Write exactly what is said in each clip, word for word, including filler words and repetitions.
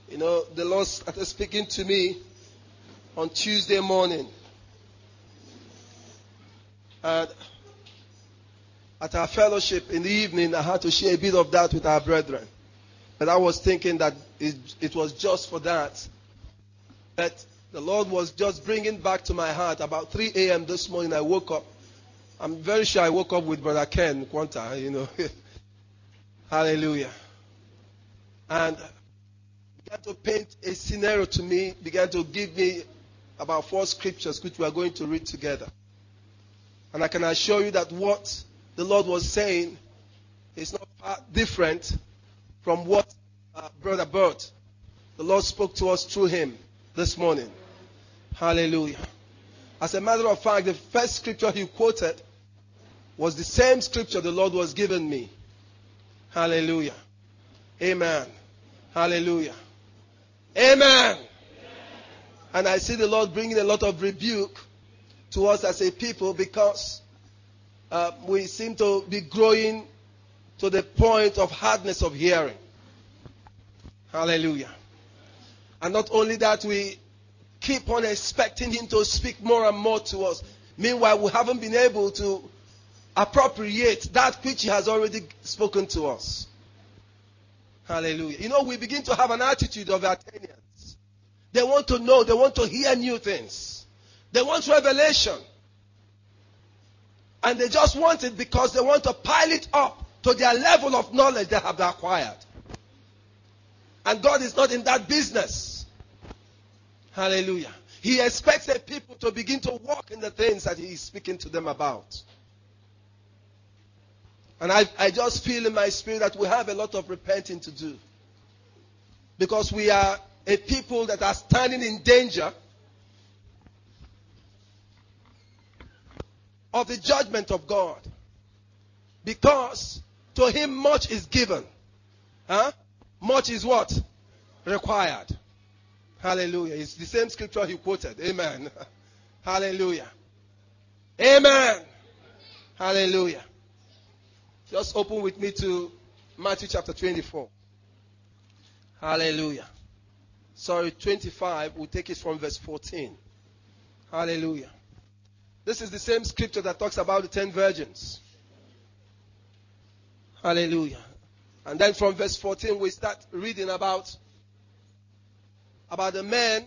You know, the Lord started speaking to me on Tuesday morning. And at our fellowship in the evening, I had to share a bit of that with our brethren. But I was thinking that it, it was just for that. But the Lord was just bringing back to my heart about three a.m. this morning. I woke up. I'm very sure I woke up with Brother Ken Quanta, you know. Hallelujah. And began to paint a scenario to me, began to give me about four scriptures which we are going to read together. And I can assure you that what the Lord was saying is not far different from what uh, Brother Bert, the Lord spoke to us through him this morning. Hallelujah. As a matter of fact, the first scripture he quoted was the same scripture the Lord was giving me. Hallelujah. Amen. Hallelujah. Amen. Amen. And I see the Lord bringing a lot of rebuke to us as a people because uh, we seem to be growing to the point of hardness of hearing. Hallelujah. And not only that, we keep on expecting him to speak more and more to us. Meanwhile, we haven't been able to appropriate that which he has already spoken to us. Hallelujah. You know, we begin to have an attitude of Athenians. They want to know, they want to hear new things. They want revelation. And they just want it because they want to pile it up to their level of knowledge they have acquired. And God is not in that business. Hallelujah. He expects the people to begin to walk in the things that he is speaking to them about. And I, I just feel in my spirit that we have a lot of repenting to do. Because we are a people that are standing in danger of the judgment of God. Because to him much is given. Huh? Much is what? Required. Hallelujah. It's the same scripture he quoted. Amen. Hallelujah. Amen. Hallelujah. Just open with me to Matthew chapter twenty-four. Hallelujah. Sorry, twenty-five. We'll take it from verse fourteen. Hallelujah. This is the same scripture that talks about the ten virgins. Hallelujah. And then from verse fourteen, we start reading about, about the men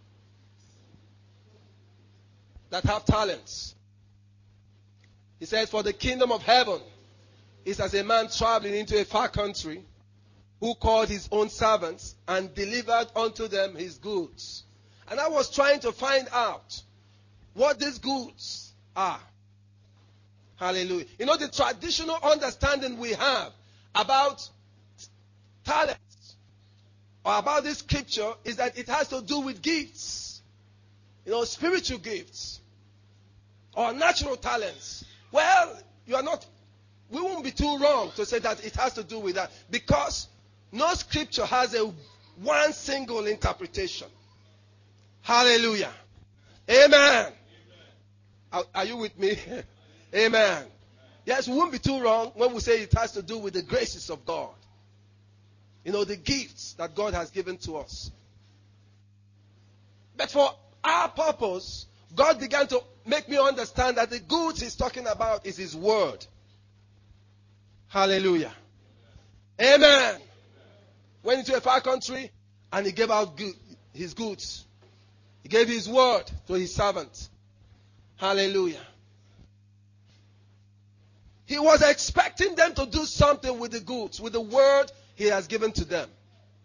that have talents. He said, for the kingdom of heaven is as a man traveling into a far country, who called his own servants and delivered unto them his goods. And I was trying to find out what these goods are. Hallelujah. You know, the traditional understanding we have about talents or about this scripture is that it has to do with gifts. You know, spiritual gifts or natural talents. Well, you are not, we won't be too wrong to say that it has to do with that, because no scripture has a one single interpretation. Hallelujah. Amen. Amen. Are, are you with me? Amen. Yes, we won't be too wrong when we say it has to do with the graces of God. You know, the gifts that God has given to us. But for our purpose, God began to make me understand that the goods he's talking about is his word. Hallelujah. Amen. Went into a far country and he gave out good, his goods. He gave his word to his servant. Hallelujah. He was expecting them to do something with the goods, with the word he has given to them.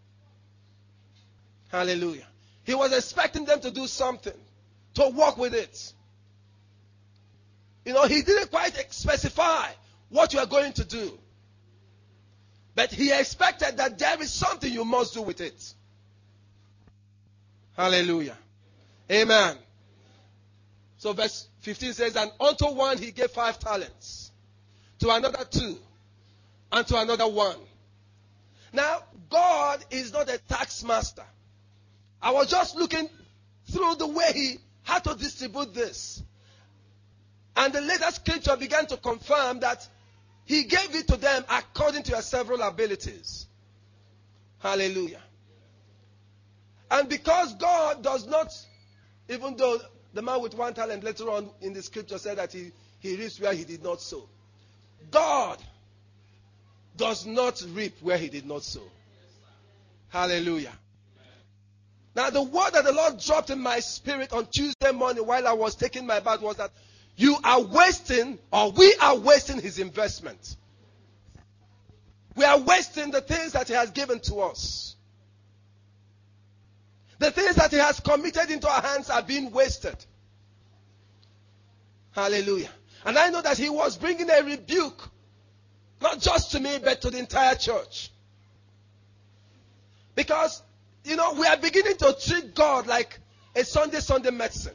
Hallelujah. He was expecting them to do something, to work with it. You know, he didn't quite specify what you are going to do. But he expected that there is something you must do with it. Hallelujah. Amen. So verse fifteen says, and unto one he gave five talents, to another two, and to another one. Now, God is not a tax master. I was just looking through the way he had to distribute this. And the later scripture began to confirm that he gave it to them according to their several abilities. Hallelujah. And because God does not, even though the man with one talent later on in the scripture said that he, he reaps where he did not sow. God does not reap where he did not sow. Hallelujah. Now the word that the Lord dropped in my spirit on Tuesday morning while I was taking my bath was that you are wasting, or we are wasting his investment. We are wasting the things that he has given to us. The things that he has committed into our hands are being wasted. Hallelujah. And I know that he was bringing a rebuke, not just to me, but to the entire church. Because, you know, we are beginning to treat God like a Sunday, Sunday medicine.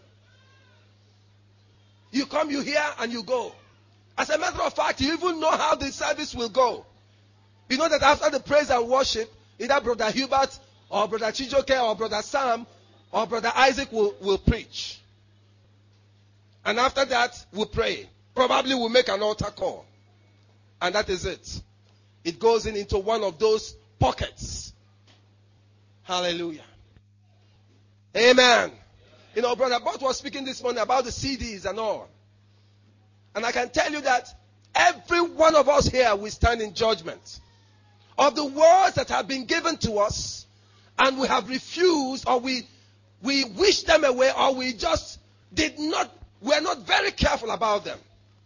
You come, you hear, and you go. As a matter of fact, you even know how the service will go. You know that after the praise and worship, either Brother Hubert or Brother Chijoke or Brother Sam or Brother Isaac will, will preach. And after that, we'll pray. Probably we'll make an altar call. And that is it. It goes in into one of those pockets. Hallelujah. Amen. You know, Brother Bott was speaking this morning about the C Ds and all. And I can tell you that every one of us here will stand in judgment of the words that have been given to us, and we have refused, or we we wish them away, or we just did not, we're not very careful about them.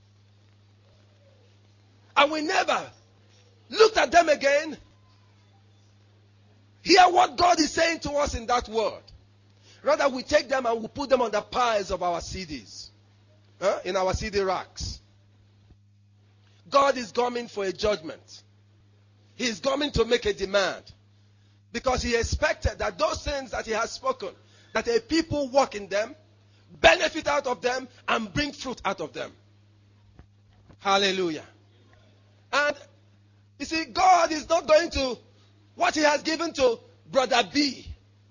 And we never looked at them again, hear what God is saying to us in that word. Rather, we take them and we put them on the piles of our C Ds. Huh? In our C D racks. God is coming for a judgment. He is coming to make a demand. Because he expected that those things that he has spoken, that a people walk in them, benefit out of them, and bring fruit out of them. Hallelujah. And you see, God is not going to, what he has given to Brother B.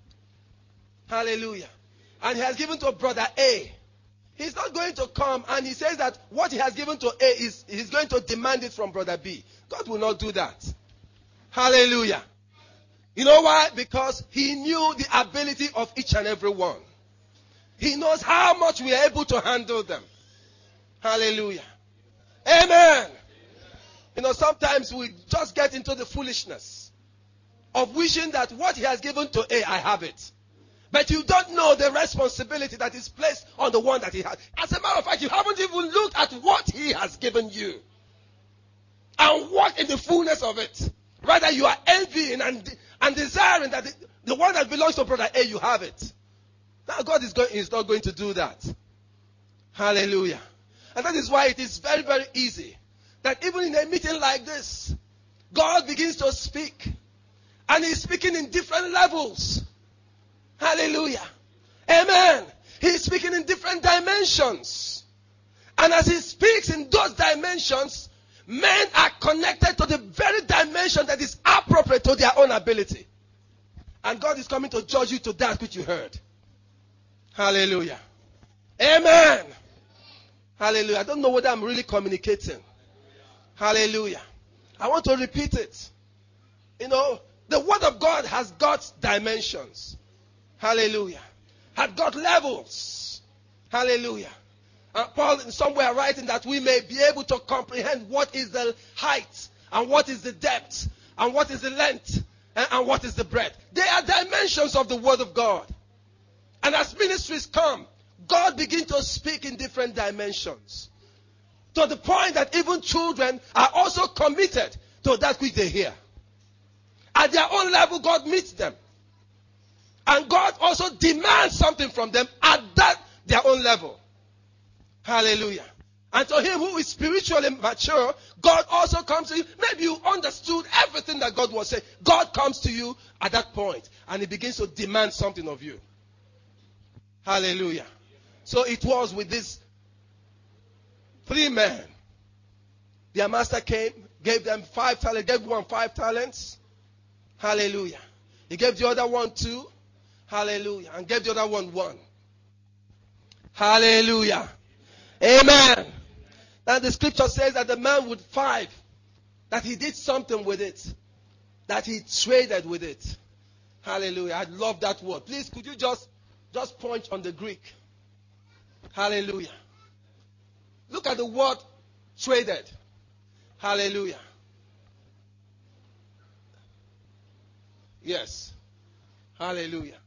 Hallelujah. And he has given to Brother A. He's not going to come and he says that what he has given to A is he's going to demand it from Brother B. God will not do that. Hallelujah. You know why? Because he knew the ability of each and every one. He knows how much we are able to handle them. Hallelujah. Amen. You know, sometimes we just get into the foolishness of wishing that what he has given to A, I have it. But you don't know the responsibility that is placed on the one that he has. As a matter of fact, you haven't even looked at what he has given you and walk in the fullness of it. Rather, you are envying and, and desiring that the, the one that belongs to Brother A, you have it. Now, God is, going, is not going to do that. Hallelujah. And that is why it is very, very easy that even in a meeting like this, God begins to speak. And he's speaking in different levels. Hallelujah. Amen. He's speaking in different dimensions. And as he speaks in those dimensions, men are connected to the very dimension that is appropriate to their own ability. And God is coming to judge you to that which you heard. Hallelujah. Amen. Hallelujah. I don't know whether I'm really communicating. Hallelujah. I want to repeat it. You know, the word of God has got dimensions. Hallelujah. Had got levels. Hallelujah. Uh, Paul somewhere writing that we may be able to comprehend what is the height and what is the depth and what is the length and, and what is the breadth. They are dimensions of the word of God. And as ministries come, God begins to speak in different dimensions. To the point that even children are also committed to that which they hear. At their own level, God meets them. And God also demands something from them at that their own level. Hallelujah. And to him who is spiritually mature, God also comes to you. Maybe you understood everything that God was saying. God comes to you at that point and he begins to demand something of you. Hallelujah. So it was with these three men. Their master came, gave them five talents, gave one five talents. Hallelujah. He gave the other one two. Hallelujah. And gave the other one one. Hallelujah. Amen. Now the scripture says that the man with five, that he did something with it. That he traded with it. Hallelujah. I love that word. Please, could you just, just point on the Greek? Hallelujah. Look at the word traded. Hallelujah. Yes. Hallelujah.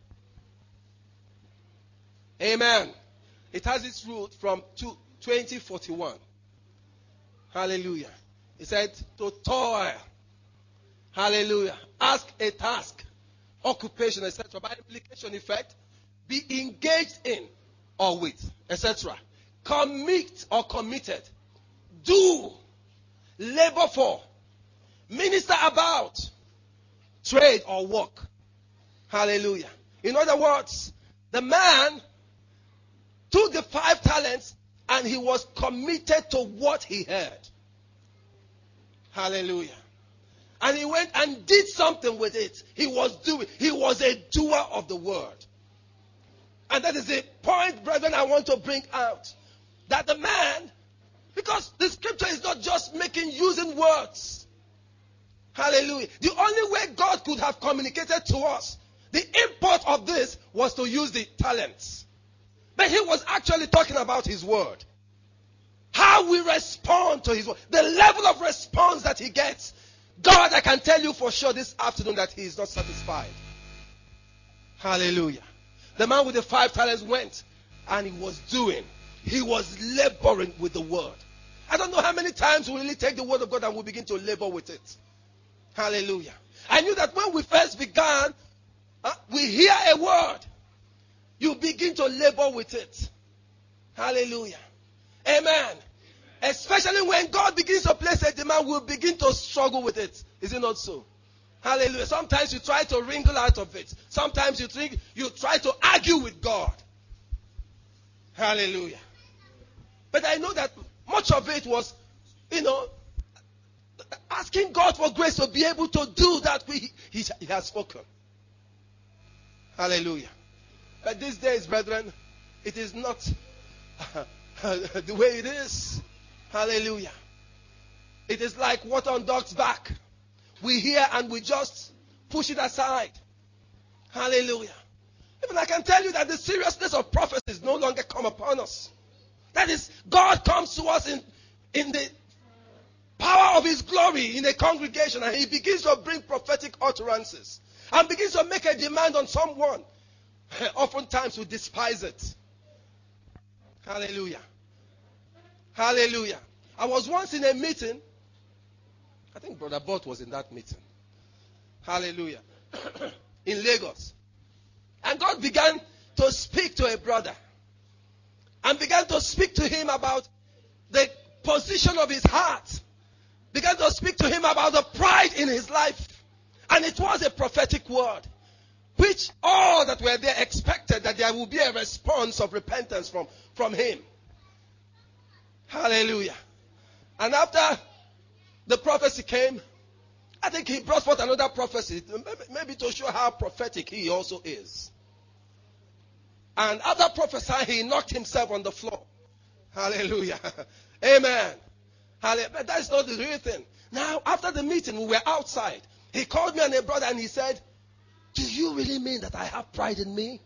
Amen. It has its root from twenty forty-one. Hallelujah. It said to toil. Hallelujah. Ask a task. Occupation, et cetera. By implication, effect. Be engaged in or with, et cetera. Commit or committed. Do. Labor for. Minister about. Trade or work. Hallelujah. In other words, the man took the five talents and he was committed to what he heard. Hallelujah. And he went and did something with it. He was doing, he was a doer of the word. And that is the point, brethren, I want to bring out. That the man, because the scripture is not just making, using words. Hallelujah. The only way God could have communicated to us, the import of this was to use the talents. But he was actually talking about his word. How we respond to his word. The level of response that he gets. God, I can tell you for sure this afternoon that he is not satisfied. Hallelujah. The man with the five talents went and he was doing. He was laboring with the word. I don't know how many times we really take the word of God and we begin to labor with it. Hallelujah. I knew that when we first began, uh, we hear a word. You begin to labor with it. Hallelujah. Amen. Especially when God begins to place a demand, we'll begin to struggle with it. Is it not so? Hallelujah. Sometimes you try to wriggle out of it. Sometimes you think you try to argue with God. Hallelujah. But I know that much of it was, you know, asking God for grace to be able to do that we, he, he has spoken. Hallelujah. But these days, brethren, it is not the way it is. Hallelujah. It is like water on dog's back. We hear and we just push it aside. Hallelujah. Even I can tell you that the seriousness of prophecies no longer come upon us. That is, God comes to us in, in the power of his glory in a congregation and he begins to bring prophetic utterances and begins to make a demand on someone. Oftentimes we despise it. Hallelujah. Hallelujah. I was once in a meeting. I think Brother Bott was in that meeting. Hallelujah. In Lagos. And God began to speak to a brother. And began to speak to him about the position of his heart. Began to speak to him about the pride in his life. And it was a prophetic word. Which all that were there expected that there would be a response of repentance from, from him. Hallelujah. And after the prophecy came, I think he brought forth another prophecy, maybe to show how prophetic he also is. And after prophesying, he knocked himself on the floor. Hallelujah. Amen. Hallelujah. But that's not the real thing. Now, after the meeting, we were outside. He called me and a brother and he said, do you really mean that I have pride in me?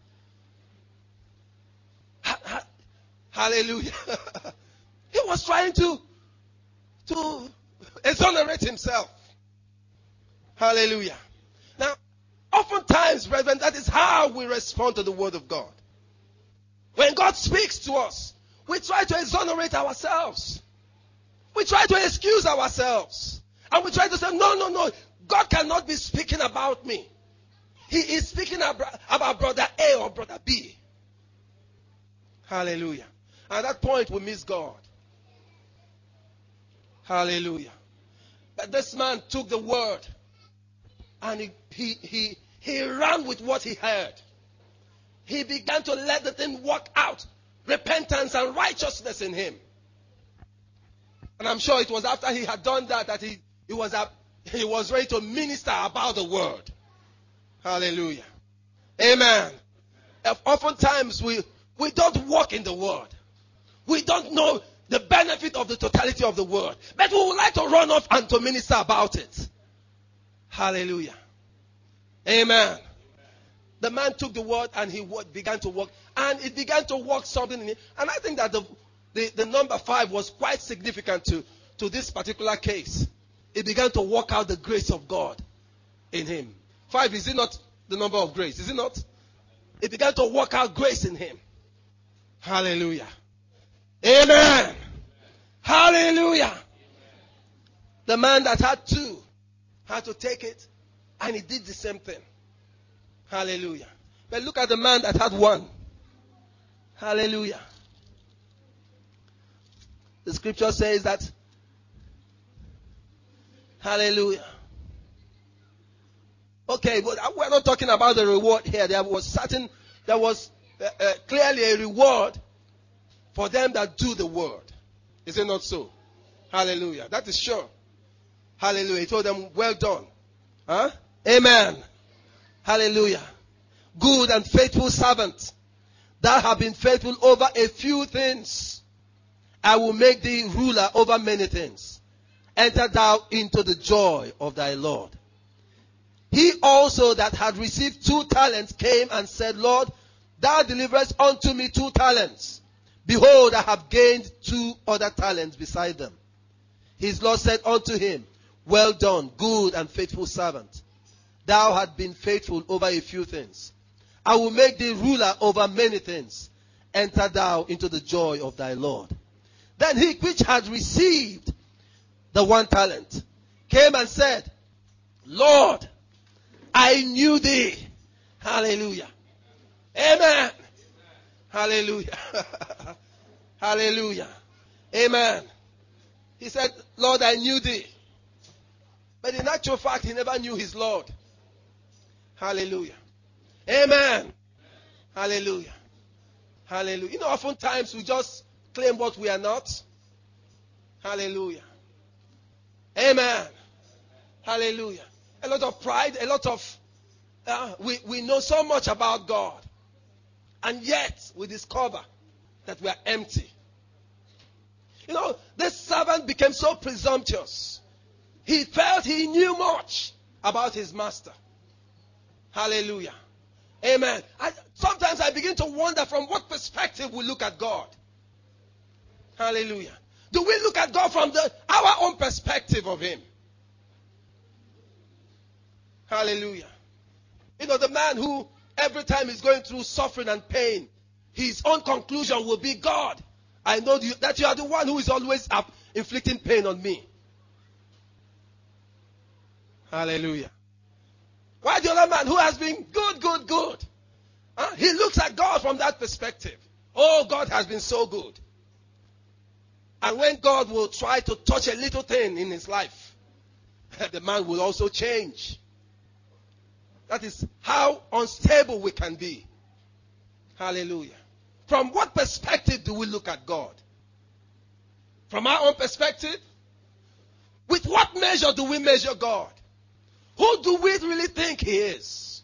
Ha- ha- Hallelujah. He was trying to, to exonerate himself. Hallelujah. Now, oftentimes, brethren, that is how we respond to the word of God. When God speaks to us, we try to exonerate ourselves. We try to excuse ourselves. And we try to say, no, no, no. God cannot be speaking about me. He is speaking about brother A or brother B. Hallelujah. At that point, we miss God. Hallelujah. But this man took the word and he, he, he, he ran with what he heard. He began to let the thing work out. Repentance and righteousness in him. And I'm sure it was after he had done that that he, he, was, up, he was ready to minister about the word. Hallelujah. Amen. Oftentimes we, we don't walk in the word. We don't know the benefit of the totality of the word. But we would like to run off and to minister about it. Hallelujah. Amen. The man took the word and he began to work. And it began to work something in him. And I think that the, the, the number five was quite significant to, to this particular case. It began to work out the grace of God in him. Five, is it not the number of grace? Is it not? It began to work out grace in him. Hallelujah. Amen. Hallelujah. The man that had two had to take it, and he did the same thing. Hallelujah. But look at the man that had one. Hallelujah. The scripture says that. Hallelujah. Okay, but we're not talking about the reward here. There was certain, there was uh, uh, clearly a reward for them that do the word. Is it not so? Hallelujah. That is sure. Hallelujah. He told them, well done. Huh? Amen. Hallelujah. Good and faithful servant. Thou have been faithful over a few things. I will make thee ruler over many things. Enter thou into the joy of thy Lord. He also that had received two talents came and said, Lord, thou deliverest unto me two talents. Behold, I have gained two other talents beside them. His Lord said unto him, well done, good and faithful servant. Thou hast been faithful over a few things. I will make thee ruler over many things. Enter thou into the joy of thy Lord. Then he which had received the one talent came and said, Lord, I knew thee. Hallelujah. Amen. Hallelujah. Hallelujah. Amen. He said, Lord, I knew thee. But in actual fact, he never knew his Lord. Hallelujah. Amen. Hallelujah. Hallelujah. You know, oftentimes we just claim what we are not. Hallelujah. Amen. Hallelujah. A lot of pride, a lot of, uh, we, we know so much about God. And yet, we discover that we are empty. You know, this servant became so presumptuous. He felt he knew much about his master. Hallelujah. Amen. I, sometimes I begin to wonder from what perspective we look at God. Hallelujah. Do we look at God from the, our own perspective of him? Hallelujah. You know, the man who every time he's going through suffering and pain, his own conclusion will be, God, I know you, that you are the one who is always up inflicting pain on me. Hallelujah. Why the other man who has been good, good, good? Huh? He looks at God from that perspective. Oh, God has been so good. And when God will try to touch a little thing in his life, the man will also change. That is how unstable we can be. Hallelujah. From what perspective do we look at God? From our own perspective? With what measure do we measure God? Who do we really think he is?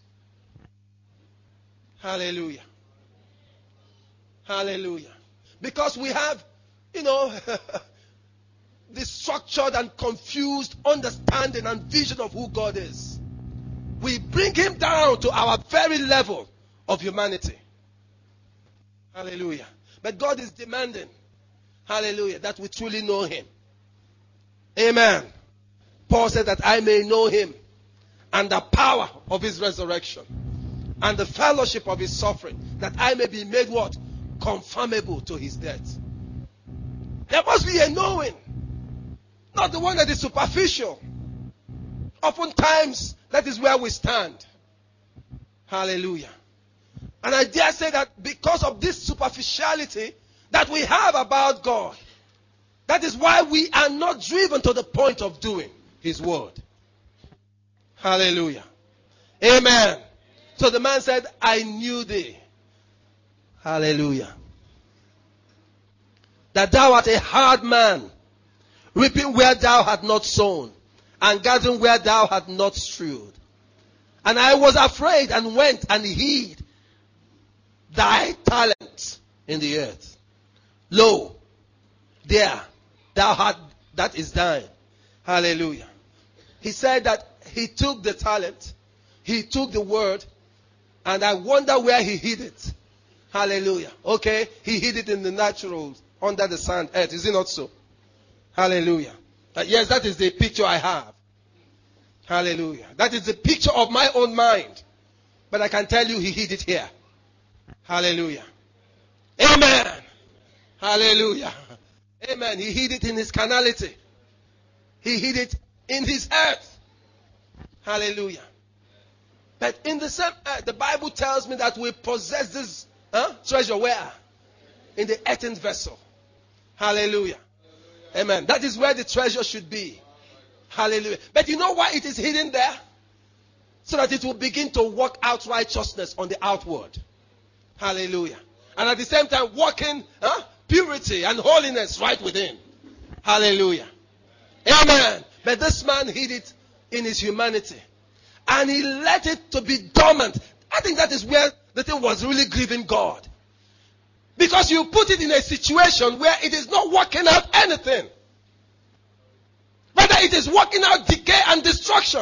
Hallelujah. Hallelujah. Because we have, you know, this structured and confused understanding and vision of who God is. We bring him down to our very level of humanity. Hallelujah. But God is demanding, hallelujah, that we truly know him. Amen. Paul said that I may know him and the power of his resurrection and the fellowship of his suffering, that I may be made what? Conformable to his death. There must be a knowing, not the one that is superficial. Oftentimes, that is where we stand. Hallelujah. And I dare say that because of this superficiality that we have about God, that is why we are not driven to the point of doing his word. Hallelujah. Amen. So the man said, I knew thee. Hallelujah. That thou art a hard man, reaping where thou had not sown, and gathering where thou had not strewed. And I was afraid and went and hid thy talent in the earth. Lo, there thou had, that is thine. Hallelujah. He said that he took the talent, he took the word, and I wonder where he hid it. Hallelujah. Okay, he hid it in the natural, under the sand, earth. Is it not so? Hallelujah. Uh, yes, that is the picture I have. Hallelujah. That is the picture of my own mind. But I can tell you he hid it here. Hallelujah. Amen. Hallelujah. Amen. He hid it in his carnality. He hid it in his earth. Hallelujah. But in the same earth, the Bible tells me that we possess this huh, treasure where? In the earthen vessel. Hallelujah. Amen. That is where the treasure should be. Hallelujah. But you know why it is hidden there? So that it will begin to work out righteousness on the outward. Hallelujah. And at the same time, working huh, purity and holiness right within. Hallelujah. Amen. But this man hid it in his humanity. And he let it to be dormant. I think that is where the thing was really grieving God. Because you put it in a situation where it is not working out anything. Rather, it is working out decay and destruction.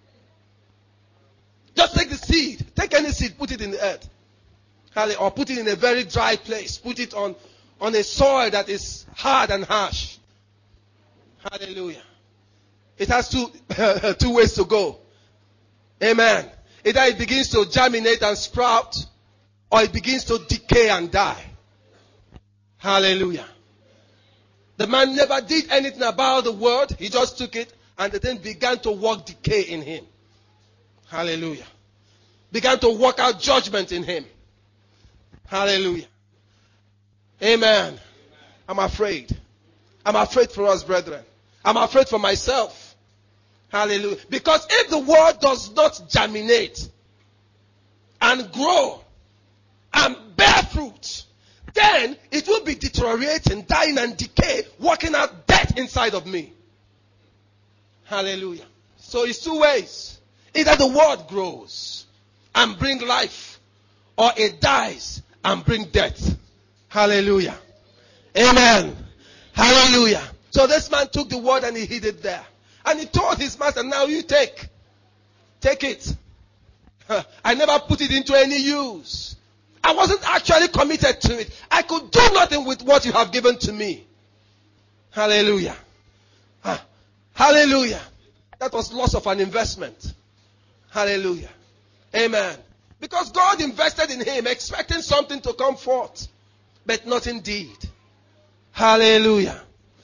Just take the seed. Take any seed, put it in the earth. Or put it in a very dry place. Put it on, on a soil that is hard and harsh. Hallelujah. It has two, two ways to go. Amen. Either it begins to germinate and sprout, or it begins to decay and die. Hallelujah. The man never did anything about the word. He just took it, and the thing began to work decay in him. Hallelujah. Began to work out judgment in him. Hallelujah. Amen. I'm afraid. I'm afraid for us, brethren. I'm afraid for myself. Hallelujah. Because if the word does not germinate and grow and bear fruit, then it will be deteriorating, dying and decay, working out death inside of me. Hallelujah. So it's two ways. Either the word grows and bring life, or it dies and bring death. Hallelujah. Amen. Hallelujah. So this man took the word and he hid it there. And he told his master, now you take. Take it. I never put it into any use. I wasn't actually committed to it. I could do nothing with what you have given to me. Hallelujah. Hallelujah. That was loss of an investment. Hallelujah. Amen. Because God invested in him, expecting something to come forth, but not indeed. Hallelujah.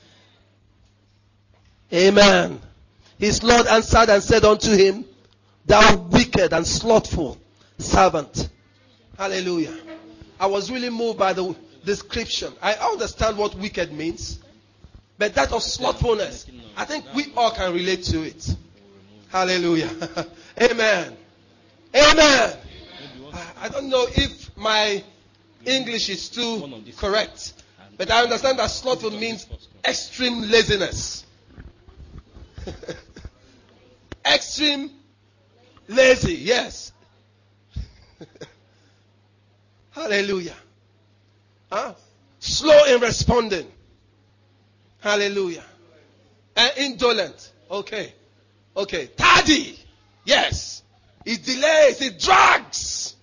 Amen. His Lord answered and said unto him, thou wicked and slothful servant. Hallelujah. I was really moved by the description. I understand what wicked means, but that of slothfulness, I think we all can relate to it. Hallelujah. Amen. Amen. I don't know if my English is too correct, but I understand that slothful means extreme laziness. Extreme lazy, yes. Hallelujah. Huh? Slow in responding. Hallelujah. And indolent. Okay. Okay. Tardy. Yes. It delays. It drags.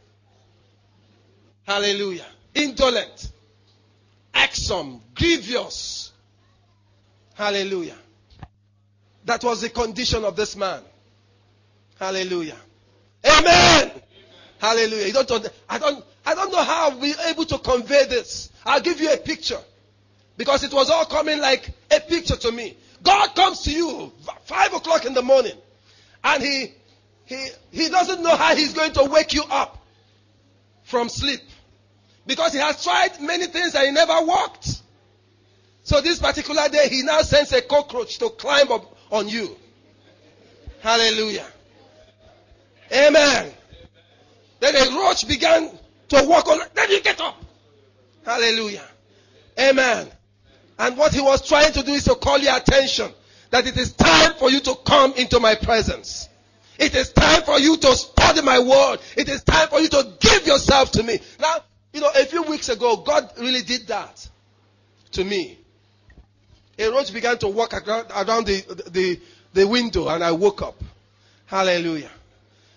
Hallelujah. Indolent. Irksome. Grievous. Hallelujah. That was the condition of this man. Hallelujah. Amen. Hallelujah. You don't, I don't, I don't know how we're able to convey this. I'll give you a picture. Because it was all coming like a picture to me. God comes to you five o'clock in the morning. And he, he, he doesn't know how he's going to wake you up from sleep. Because he has tried many things and he never worked. So this particular day, he now sends a cockroach to climb up on you. Hallelujah. Amen. Then a roach began to walk on. Then you get up. Hallelujah. Amen. And what he was trying to do is to call your attention that it is time for you to come into my presence. It is time for you to study my word. It is time for you to give yourself to me. Now, you know, a few weeks ago, God really did that to me. A roach began to walk around, around the, the, the window and I woke up. Hallelujah.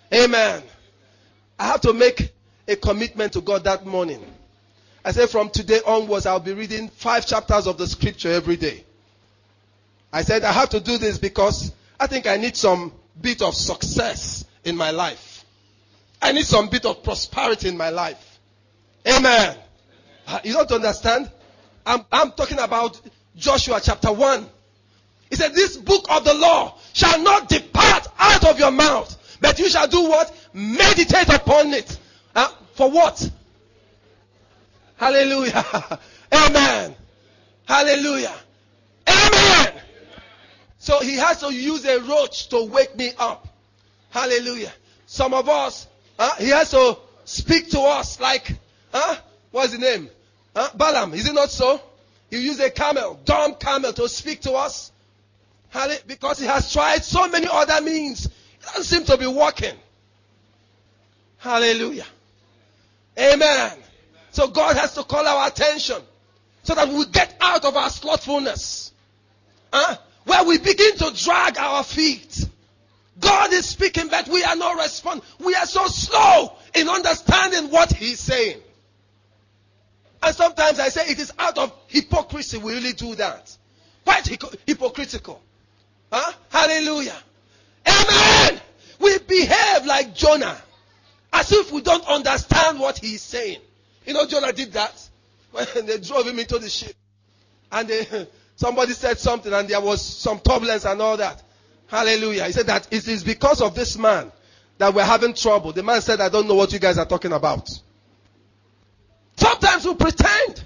Amen. I have to make a commitment to God that morning. I said from today onwards, I'll be reading five chapters of the scripture every day. I said I have to do this because I think I need some bit of success in my life. I need some bit of prosperity in my life. Amen. You don't understand? I'm, I'm talking about Joshua chapter one. He said, this book of the law shall not depart out of your mouth, but you shall do what? Meditate upon it. Uh, for what? Hallelujah. Amen. Hallelujah. Amen. So he has to use a roach to wake me up. Hallelujah. Some of us, uh, he has to speak to us like, uh, what's the name? Uh, Balaam. Is it not so? He used a camel, dumb camel, to speak to us. Because he has tried so many other means. It doesn't seem to be working. Hallelujah. Amen. So God has to call our attention so that we get out of our slothfulness. Huh? Where we begin to drag our feet. God is speaking, but we are not responding. We are so slow in understanding what he's saying. And sometimes I say it is out of hypocrisy we really do that. Quite hypocritical. Huh? Hallelujah. Amen. We behave like Jonah. As if we don't understand what he's saying. You know, Jonah did that when they drove him into the ship. And they, somebody said something and there was some turbulence and all that. Hallelujah. He said that it is because of this man that we're having trouble. The man said, I don't know what you guys are talking about. Sometimes we pretend.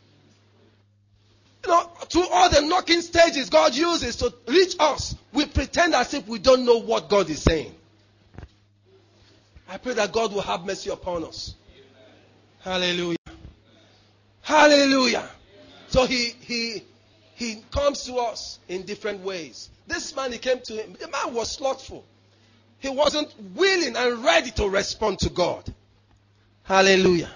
You know, through all the knocking stages God uses to reach us, we pretend as if we don't know what God is saying. I pray that God will have mercy upon us. Hallelujah. Hallelujah. So he he he comes to us in different ways. This man, he came to him. The man was slothful. He wasn't willing and ready to respond to God. Hallelujah.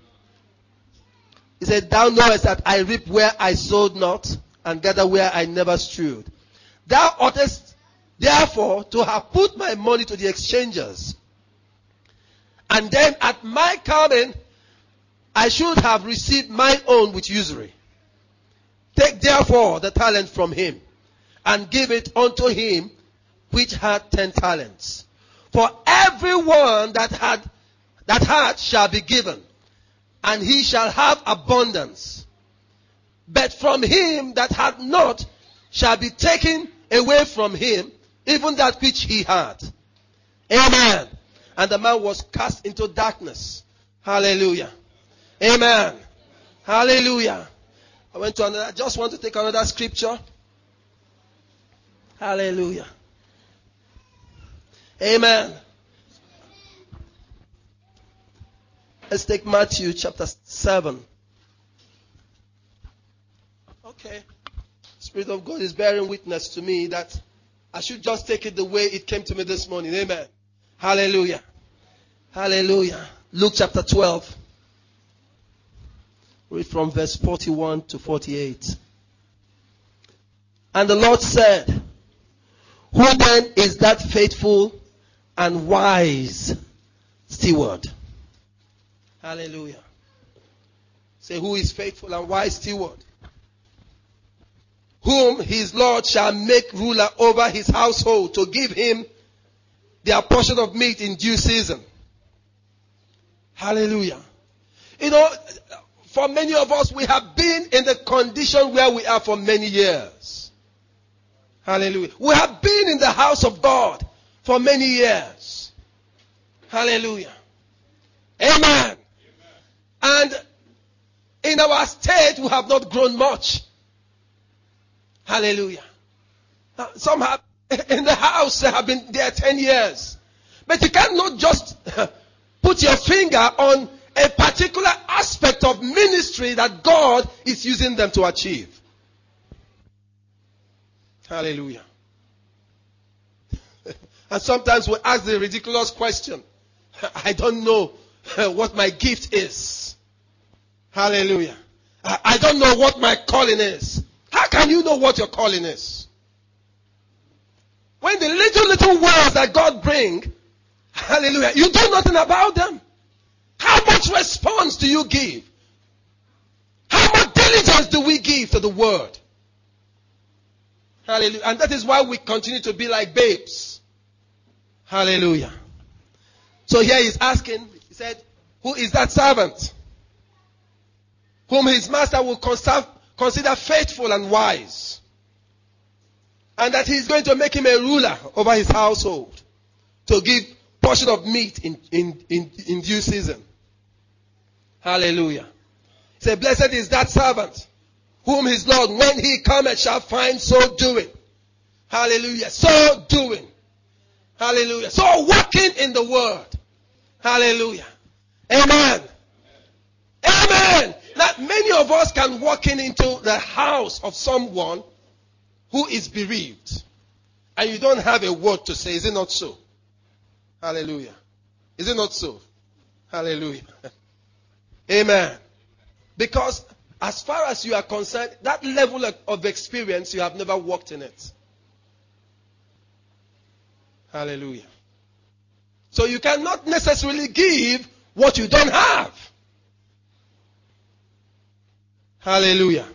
He said, thou knowest that I reap where I sowed not, and gather where I never strewed. Thou oughtest therefore to have put my money to the exchangers. And then at my coming, I should have received my own with usury. Take therefore the talent from him, and give it unto him which had ten talents. For everyone that had that had shall be given, and he shall have abundance. But from him that had not shall be taken away from him even that which he had. Amen. And the man was cast into darkness. Hallelujah. Amen. Hallelujah. I went to another, I just want to take another scripture. Hallelujah. Amen. Let's take Matthew chapter seven. Okay. Spirit of God is bearing witness to me that I should just take it the way it came to me this morning. Amen. Hallelujah. Hallelujah. Luke chapter twelve. Read from verse forty-one to forty-eight. And the Lord said, who then is that faithful and wise steward? Hallelujah. Say, who is faithful and wise steward? Whom his Lord shall make ruler over his household, to give him their portion of meat in due season. Hallelujah. You know, for many of us, we have been in the condition where we are for many years. Hallelujah. We have been in the house of God for many years. Hallelujah. Amen. And in our state, we have not grown much. Hallelujah. Some have, in the house, they have been there ten years. But you cannot just put your finger on a particular aspect of ministry that God is using them to achieve. Hallelujah. And sometimes we ask the ridiculous question, I don't know what my gift is. Hallelujah. I don't know what my calling is. How can you know what your calling is? When the little, little words that God bring, Hallelujah. You do nothing about them. How much response do you give? How much diligence do we give to the word? Hallelujah. And that is why we continue to be like babes. Hallelujah. So here he's asking, he said, who is that servant whom his master will consider faithful and wise, and that he's going to make him a ruler over his household, to give portion of meat in, in, in, in due season. Hallelujah. He said, blessed is that servant whom his Lord, when he cometh, shall find so doing. Hallelujah. So doing. Hallelujah. So walking in the word. Hallelujah. Amen. Amen. Now, many of us can walk in into the house of someone who is bereaved, and you don't have a word to say. Is it not so? Hallelujah. Is it not so? Hallelujah. Amen. Because as far as you are concerned, that level of experience, you have never walked in it. Hallelujah. So you cannot necessarily give what you don't have. Hallelujah.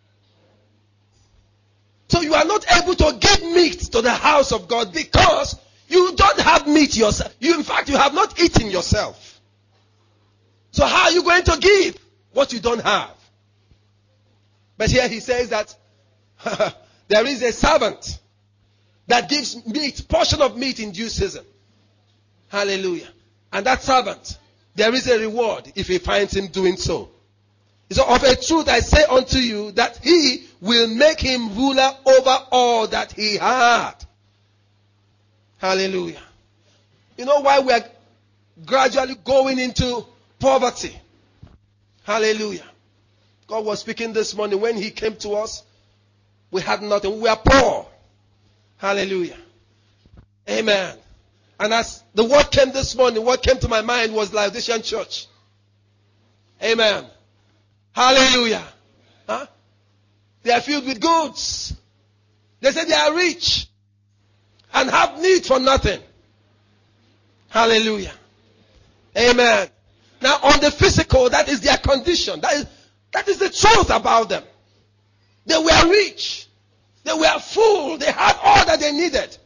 So you are not able to give meat to the house of God because you don't have meat yourself. You, in fact, you have not eaten yourself. So how are you going to give what you don't have? But here he says that there is a servant that gives meat, portion of meat in due season. Hallelujah. And that servant, there is a reward if he finds him doing so. So of a truth I say unto you that he will make him ruler over all that he had. Hallelujah. You know why we are gradually going into poverty? Hallelujah. God was speaking this morning. When he came to us, we had nothing. We were poor. Hallelujah. Amen. And as the word came this morning, what came to my mind was Laodicean church. Amen. Hallelujah. Huh? They are filled with goods. They say they are rich and have need for nothing. Hallelujah. Amen. Now on the physical, that is their condition. That is, that is the truth about them. They were rich. They were full. They had all that they needed.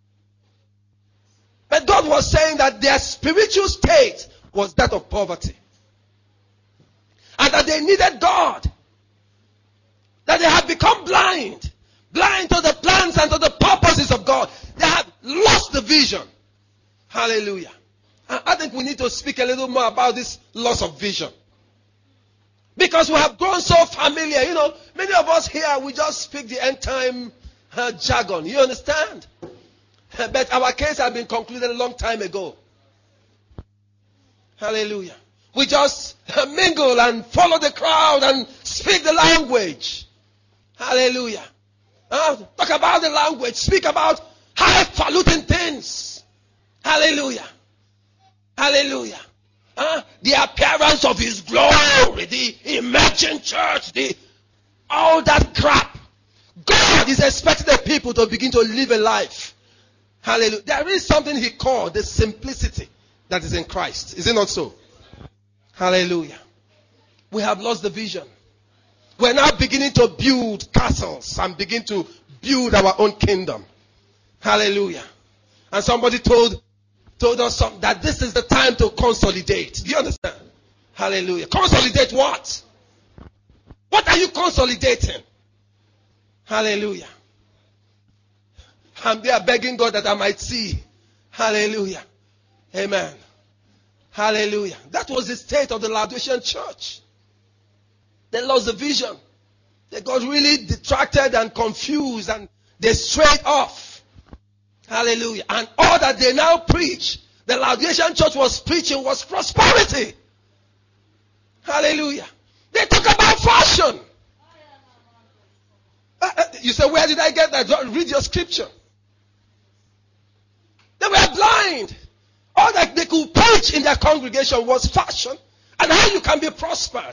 But God was saying that their spiritual state was that of poverty. And that they needed God. That they had become blind. Blind to the plans and to the purposes of God. They had lost the vision. Hallelujah. I think we need to speak a little more about this loss of vision. Because we have grown so familiar. You know, many of us here, we just speak the end time uh, jargon. You understand? But our case had been concluded a long time ago. Hallelujah. We just uh, mingle and follow the crowd and speak the language. Hallelujah. Uh, talk about the language. Speak about highfalutin things. Hallelujah. Hallelujah. Uh, the appearance of his glory, the emerging church, the all that crap. God is expecting the people to begin to live a life. Hallelujah. There is something he called the simplicity that is in Christ. Is it not so? Hallelujah. We have lost the vision. We're now beginning to build castles and begin to build our own kingdom. Hallelujah. And somebody told told us some, that this is the time to consolidate. Do you understand? Hallelujah. Consolidate what? What are you consolidating? Hallelujah. I'm there begging God that I might see. Hallelujah. Amen. Hallelujah. That was the state of the Laodicean church. They lost the vision. They got really detracted and confused and they strayed off. Hallelujah. And all that they now preach, the Laodicean church was preaching, was prosperity. Hallelujah. They talk about fashion. Uh, uh, you say, where did I get that? Read your scripture. They were blind. All that they could preach in their congregation was fashion and how you can be prospered.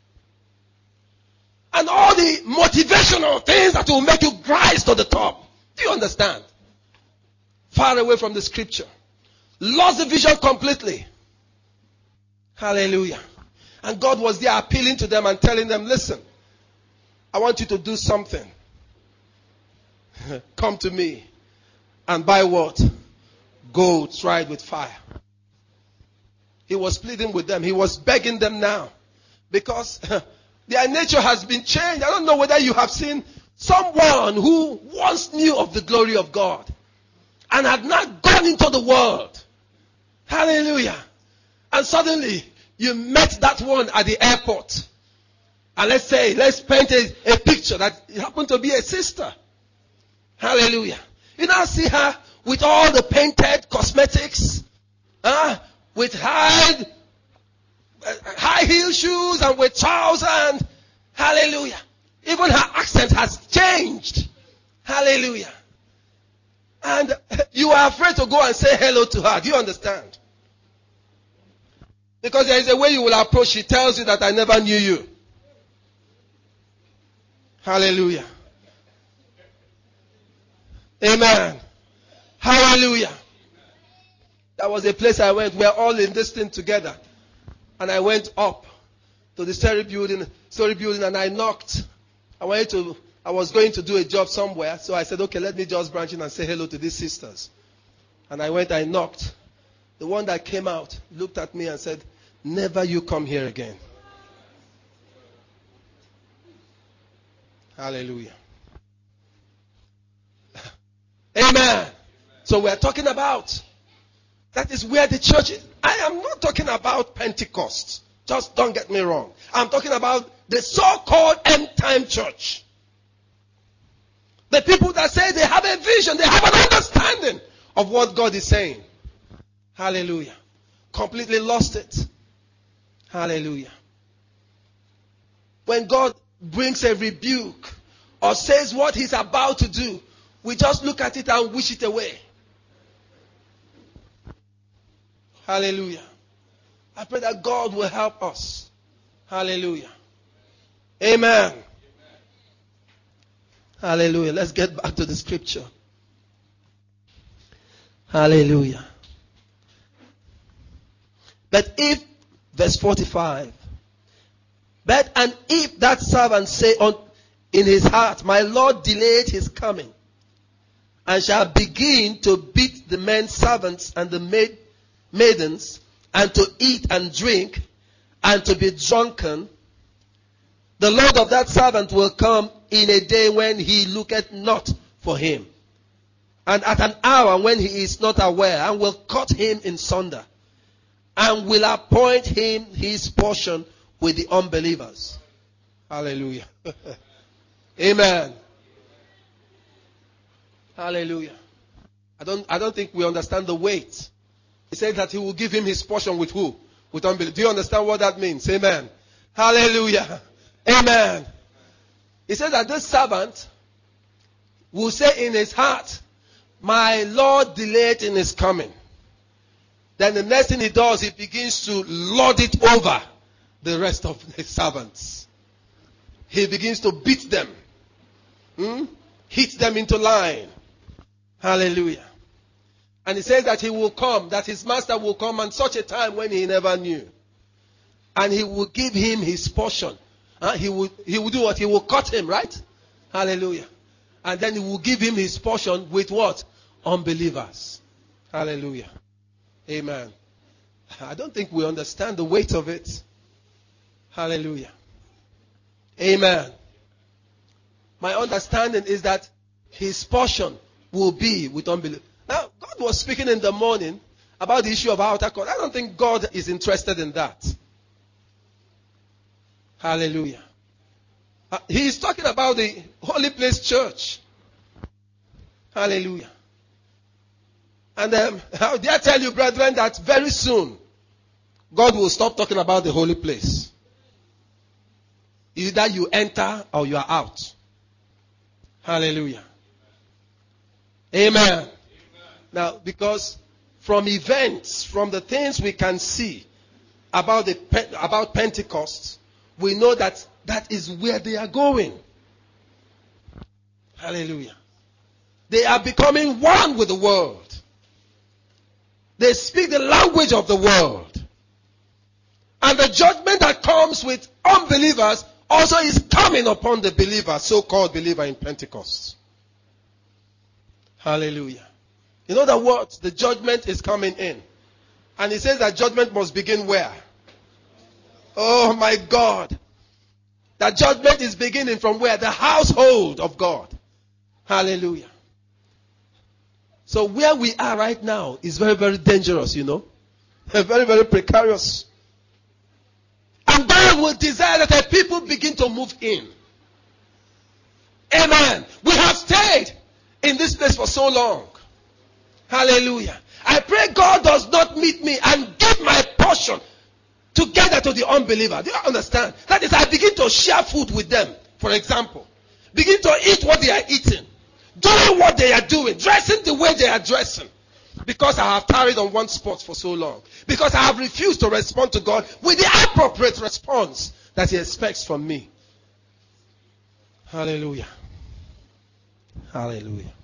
And all the motivational things that will make you rise to the top. Do you understand? Far away from the scripture. lost the vision completely. Hallelujah. And God was there appealing to them and telling them, listen, I want you to do something. Come to me and buy what? Gold tried with fire. He was pleading with them. He was begging them now. Because their nature has been changed. I don't know whether you have seen someone who once knew of the glory of God and had not gone into the world. Hallelujah. And suddenly you met that one at the airport. And let's say, let's paint a, a picture that it happened to be a sister. Hallelujah. You now see her with all the painted cosmetics, uh, with high, uh, high heel shoes and with trousers. And hallelujah. Even her accent has changed. Hallelujah. And you are afraid to go and say hello to her. Do you understand? Because there is a way you will approach. She tells you that I never knew you. Hallelujah. Amen. Hallelujah. That was a place I went. We are all in this thing together. And I went up to the story building, story building and I knocked. I wanted to, I was going to do a job somewhere. So I said, okay, let me just branch in and say hello to these sisters. And I went, I knocked. The one that came out looked at me and said, never you come here again. Hallelujah. Amen. So we are talking about, that is where the church is. I am not talking about Pentecost. Just don't get me wrong. I'm talking about the so-called end-time church. The people that say they have a vision, they have an understanding of what God is saying. Hallelujah. Completely lost it. Hallelujah. When God brings a rebuke or says what he's about to do, we just look at it and wish it away. Hallelujah. I pray that God will help us. Hallelujah. Amen. Hallelujah. Let's get back to the scripture. Hallelujah. But if, verse forty-five, but and if that servant say on, in his heart, my Lord delayed his coming, and shall begin to beat the men servants and the maid, maidens, and to eat and drink, and to be drunken, the Lord of that servant will come in a day when he looketh not for him, and at an hour when he is not aware, and will cut him in sunder, and will appoint him his portion with the unbelievers. Hallelujah. Amen. Hallelujah. I don't, I don't think we understand the weight. He said that he will give him his portion with who? With unbelief. Do you understand what that means? Amen. Hallelujah. Amen. He said that this servant will say in his heart, my Lord delayed in his coming. Then the next thing he does, he begins to lord it over the rest of the servants. He begins to beat them. Hmm? Hit them into line. Hallelujah. And he says that he will come, that his master will come at such a time when he never knew. And he will give him his portion. Huh? He will, he will do what? He will cut him, right? Hallelujah. And then he will give him his portion with what? Unbelievers. Hallelujah. Amen. I don't think we understand the weight of it. Hallelujah. Amen. My understanding is that his portion will be with unbelief. Now, God was speaking in the morning about the issue of outer court. I don't think God is interested in that. Hallelujah. Uh, he is talking about the Holy Place Church. Hallelujah. And um, how dare I tell you, brethren, that very soon God will stop talking about the holy place. Either you enter or you are out. Hallelujah. Amen. Amen. Now, because from events, from the things we can see about the about Pentecost, we know that that is where they are going. Hallelujah. They are becoming one with the world. They speak the language of the world. And the judgment that comes with unbelievers also is coming upon the believer, so-called believer in Pentecost. Hallelujah. In other words, the judgment is coming in. And he says that judgment must begin where? Oh my God. That judgment is beginning from where? The household of God. Hallelujah. So where we are right now is very, very dangerous, you know. Very, very precarious. And God will desire that the people begin to move in. Amen. We have stayed in this place for so long. Hallelujah. I pray God does not meet me and give my portion together to the unbeliever. Do you understand? That is, I begin to share food with them, for example. Begin to eat what they are eating. Doing what they are doing. Dressing the way they are dressing. Because I have tarried on one spot for so long. Because I have refused to respond to God with the appropriate response that He expects from me. Hallelujah. Hallelujah.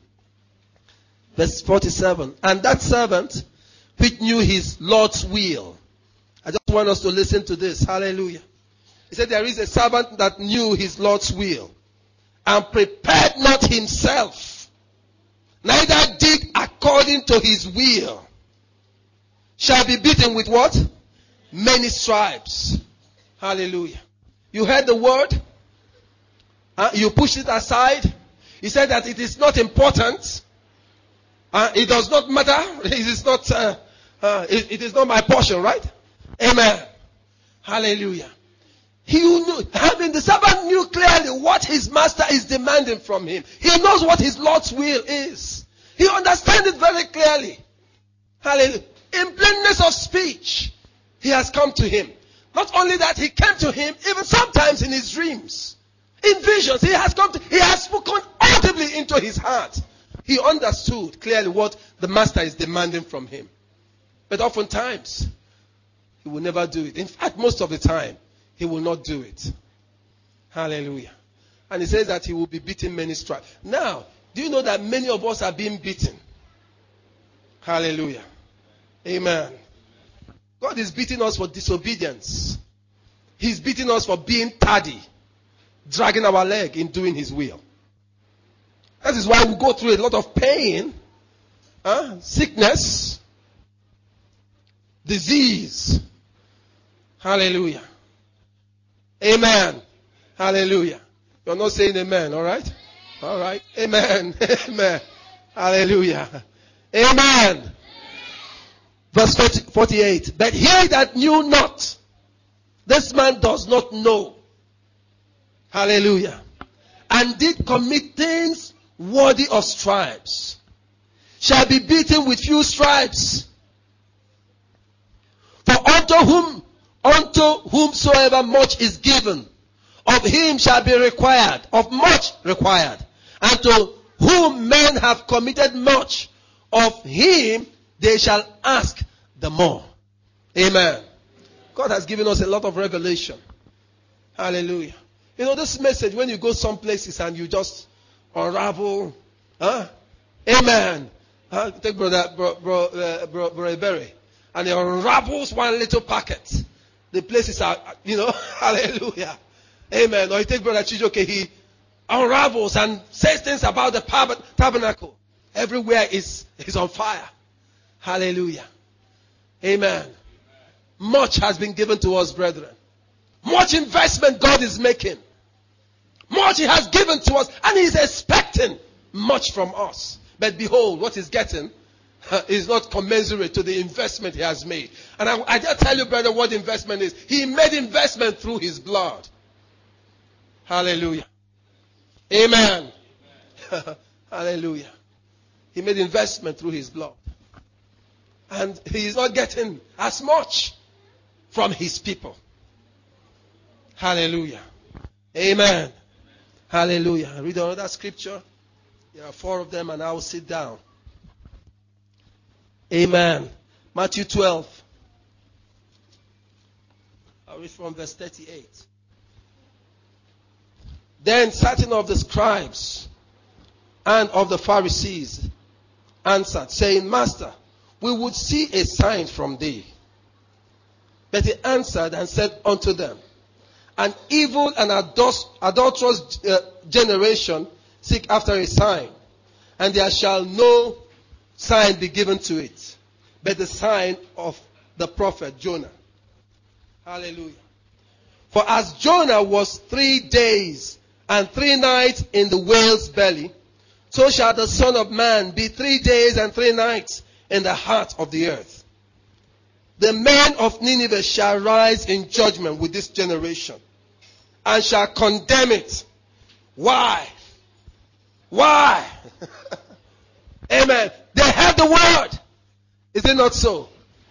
Verse forty-seven. And that servant which knew his Lord's will. I just want us to listen to this. Hallelujah. He said there is a servant that knew his Lord's will and prepared not himself, neither did according to his will, shall be beaten with what? Many stripes. Hallelujah. You heard the word? Uh, you pushed it aside. He said that it is not important. Uh, it does not matter. It is not. Uh, uh, it, it is not my portion, right? Amen. Hallelujah. He knew, having the servant knew clearly what his master is demanding from him. He knows what his Lord's will is. He understands it very clearly. Hallelujah. In plainness of speech, he has come to him. Not only that, he came to him even sometimes in his dreams. In visions, he has come to, he has spoken audibly into his heart. He understood clearly what the master is demanding from him. But oftentimes, he will never do it. In fact, most of the time, he will not do it. Hallelujah. And he says that he will be beaten many stripes. Now, do you know that many of us are being beaten? Hallelujah. Amen. God is beating us for disobedience. He's beating us for being tardy, dragging our leg in doing His will. That is why we go through a lot of pain, huh? Sickness, disease. Hallelujah. Amen. Hallelujah. You're not saying amen, all right? All right. Amen. Amen. Hallelujah. Amen. Verse forty-eight. But he that knew not, this man does not know. Hallelujah. And did commit things worthy of stripes, shall be beaten with few stripes. For unto whom, unto whomsoever much is given, of him shall be required, of much required. And to whom men have committed much, of him they shall ask the more. Amen. God has given us a lot of revelation. Hallelujah. You know, this message, when you go some places and you just unravel, huh? Amen. Huh? Take brother, bro, bro, uh, bro, brother Berry, and he unravels one little packet. The places are, you know, hallelujah. Amen. Or you take brother Chijoke, he unravels and says things about the tabernacle. Everywhere is, is on fire. Hallelujah. Amen. Much has been given to us, brethren. Much investment God is making. Much He has given to us, and He is expecting much from us. But behold, what He's getting uh, is not commensurate to the investment He has made. And I, I just tell you, brother, what investment is. He made investment through His blood. Hallelujah. Amen. Hallelujah. He made investment through His blood. And He is not getting as much from His people. Hallelujah. Amen. Hallelujah. I read another scripture. There are four of them, and I will sit down. Amen. Matthew twelve. I'll read from verse thirty-eight. Then certain of the scribes and of the Pharisees answered, saying, Master, we would see a sign from thee. But he answered and said unto them, an evil and adulterous uh, generation seek after a sign, and there shall no sign be given to it, but the sign of the prophet Jonah. Hallelujah. For as Jonah was three days and three nights in the whale's belly, so shall the Son of Man be three days and three nights in the heart of the earth. The men of Nineveh shall rise in judgment with this generation, and shall condemn it. Why? Why? Amen. They heard the word. Is it not so?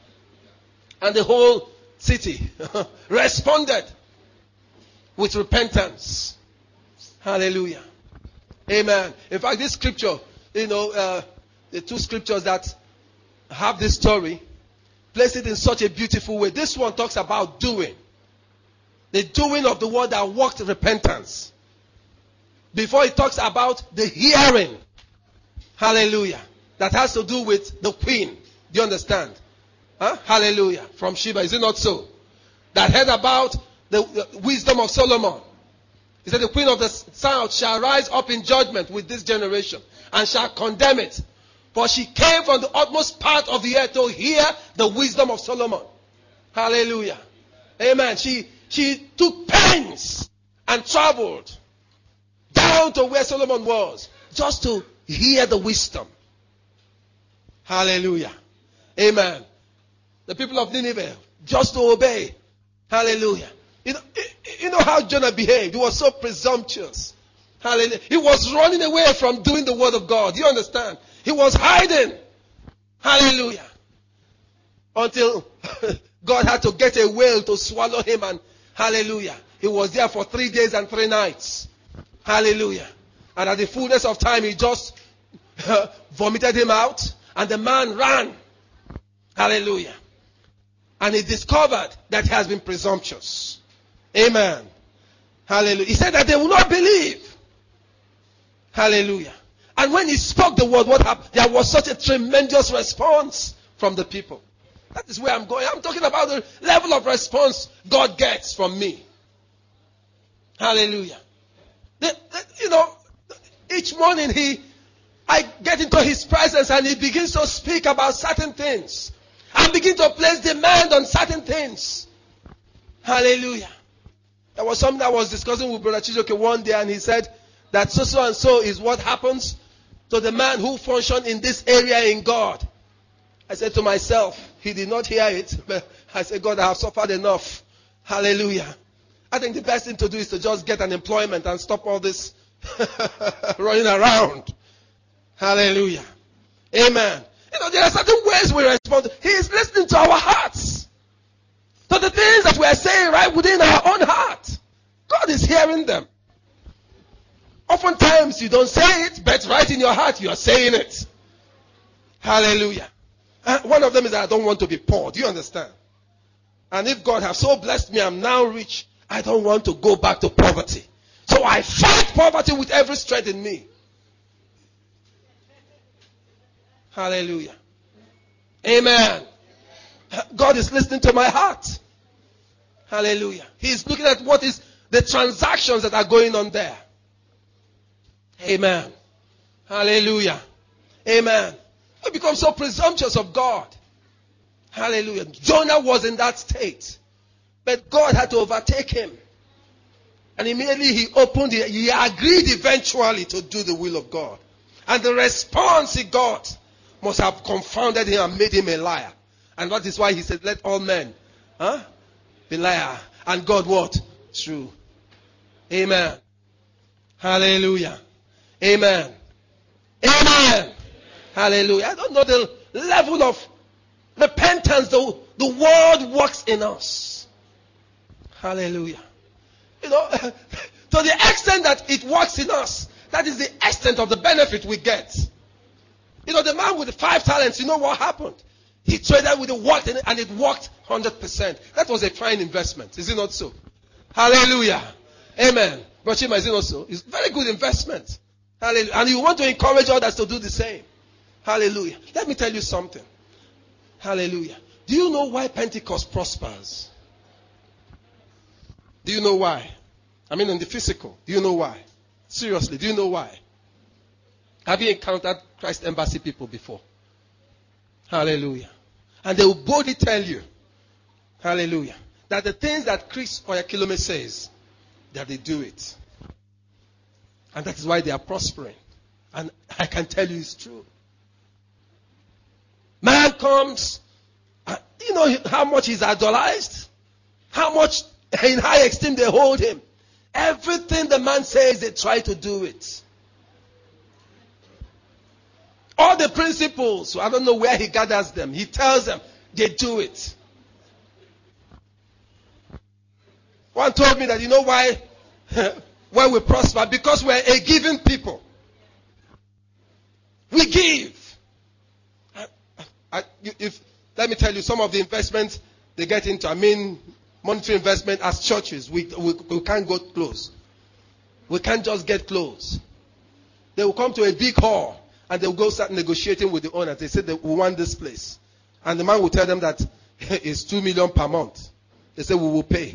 And the whole city responded with repentance. Hallelujah. Amen. In fact, this scripture, you know, uh, the two scriptures that have this story, place it in such a beautiful way. This one talks about doing. The doing of the word that worked repentance. Before it talks about the hearing. Hallelujah. That has to do with the queen. Do you understand? Huh? Hallelujah. From Sheba. Is it not so? That heard about the, the wisdom of Solomon. He said the queen of the south shall rise up in judgment with this generation and shall condemn it. For she came from the utmost part of the earth to hear the wisdom of Solomon. Hallelujah. Amen. She, she took pains and traveled down to where Solomon was just to hear the wisdom. Hallelujah. Amen. The people of Nineveh just to obey. Hallelujah. You know, you know how Jonah behaved. He was so presumptuous. Hallelujah. He was running away from doing the word of God. You understand? He was hiding. Hallelujah. Until God had to get a whale to swallow him, and hallelujah. He was there for three days and three nights. Hallelujah. And at the fullness of time, he just vomited him out, and the man ran. Hallelujah. And he discovered that he has been presumptuous. Amen. Hallelujah. He said that they will not believe. Hallelujah. And when he spoke the word, what happened? There was such a tremendous response from the people. That is where I'm going. I'm talking about the level of response God gets from me. Hallelujah. The, the, you know, each morning he, I get into his presence and he begins to speak about certain things. I begin to place demand on certain things. Hallelujah. There was something I was discussing with Brother Chijoke one day, and he said that so so and so is what happens to the man who functioned in this area in God. I said to myself, he did not hear it, but I said, God, I have suffered enough. Hallelujah. I think the best thing to do is to just get an employment and stop all this running around. Hallelujah. Amen. You know, there are certain ways we respond. He is listening to our hearts. To the things that we are saying right within our own heart. God is hearing them. Oftentimes you don't say it, but right in your heart you are saying it. Hallelujah. Uh, one of them is that I don't want to be poor. Do you understand? And if God has so blessed me, I'm now rich, I don't want to go back to poverty. So I fight poverty with every strength in me. Hallelujah. Amen. God is listening to my heart. Hallelujah. He is looking at what is the transactions that are going on there. Amen. Hallelujah. Amen. We become so presumptuous of God. Hallelujah. Jonah was in that state. But God had to overtake him. And immediately he opened it. He agreed eventually to do the will of God. And the response he got must have confounded him and made him a liar. And that is why he said, let all men huh, be liar. And God what? True. Amen. Hallelujah. Amen. Amen. Hallelujah. I don't know the level of repentance the, the word works in us. Hallelujah. You know, to the extent that it works in us, that is the extent of the benefit we get. You know, the man with the five talents, you know what happened? He traded with the work and it worked one hundred percent. That was a fine investment. Is it not so? Hallelujah. Amen. But Chima, is it not so? It's a very good investment. Hallelujah. And you want to encourage others to do the same. Hallelujah. Let me tell you something. Hallelujah. Do you know why Pentecost prospers? Do you know why? I mean, in the physical. Do you know why? Seriously, do you know why? Have you encountered Christ Embassy people before? Hallelujah. And they will boldly tell you, hallelujah, that the things that Chris Oyakhilome says, that they do it. And that is why they are prospering. And I can tell you it's true. Man comes, and you know how much he's idolized? How much in high esteem they hold him. Everything the man says, they try to do it. All the principles, I don't know where he gathers them. He tells them, they do it. One told me that, you know why? Why we prosper? Because we're a giving people. We give. I, I, if, let me tell you, some of the investments they get into, I mean, monetary investment as churches, we, we, we can't go close. We can't just get close. They will come to a big hall and they will go start negotiating with the owners. They say they we want this place. And the man will tell them that it's two million per month. They say we will pay.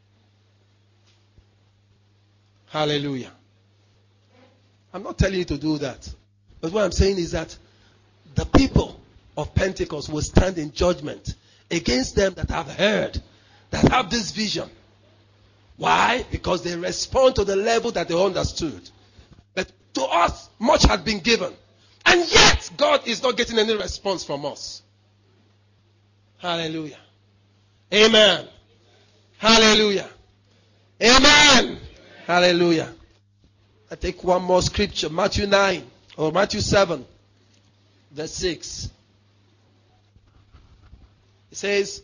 Hallelujah. I'm not telling you to do that. But what I'm saying is that the people of Pentecost will stand in judgment against them that have heard, that have this vision. Why? Because they respond to the level that they understood. But to us, much has been given. And yet, God is not getting any response from us. Hallelujah. Amen. Hallelujah. Amen. Hallelujah. I take one more scripture. Matthew nine. Or Matthew seven. Verse six. It says,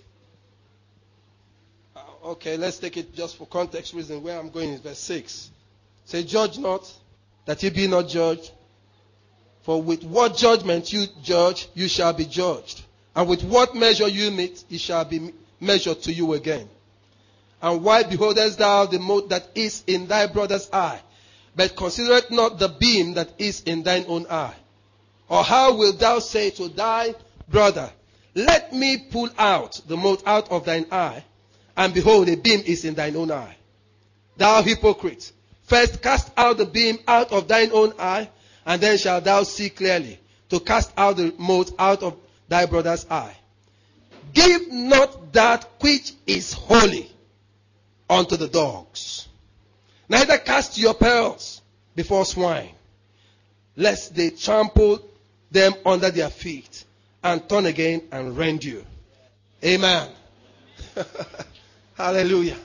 okay, let's take it just for context reason. Where I'm going is verse six. Say, judge not, that ye be not judged. For with what judgment you judge, you shall be judged. And with what measure you meet, it shall be measured to you again. And why beholdest thou the mote that is in thy brother's eye, but considerest not the beam that is in thine own eye? Or how wilt thou say to thy brother, let me pull out the mote out of thine eye, and behold, a beam is in thine own eye? Thou hypocrite, first cast out the beam out of thine own eye, and then shalt thou see clearly to cast out the mote out of thy brother's eye. Give not that which is holy unto the dogs, neither cast your pearls before swine, lest they trample them under their feet, and turn again and rend you. Amen. Hallelujah.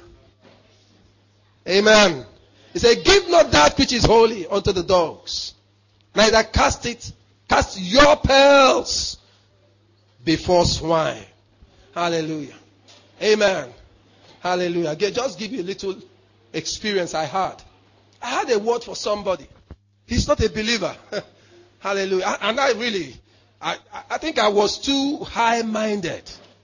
Amen. He said, give not that which is holy unto the dogs, neither cast it, cast your pearls before swine. Hallelujah. Amen. Hallelujah. Again, just give you a little experience I had. I had a word for somebody. He's not a believer. Hallelujah. And I really, I, I think I was too high-minded.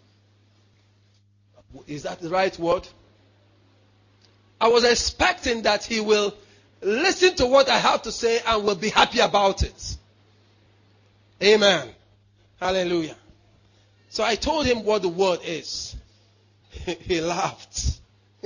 Is that the right word? I was expecting that he will listen to what I have to say and will be happy about it. Amen. Hallelujah. So I told him what the word is. He laughed.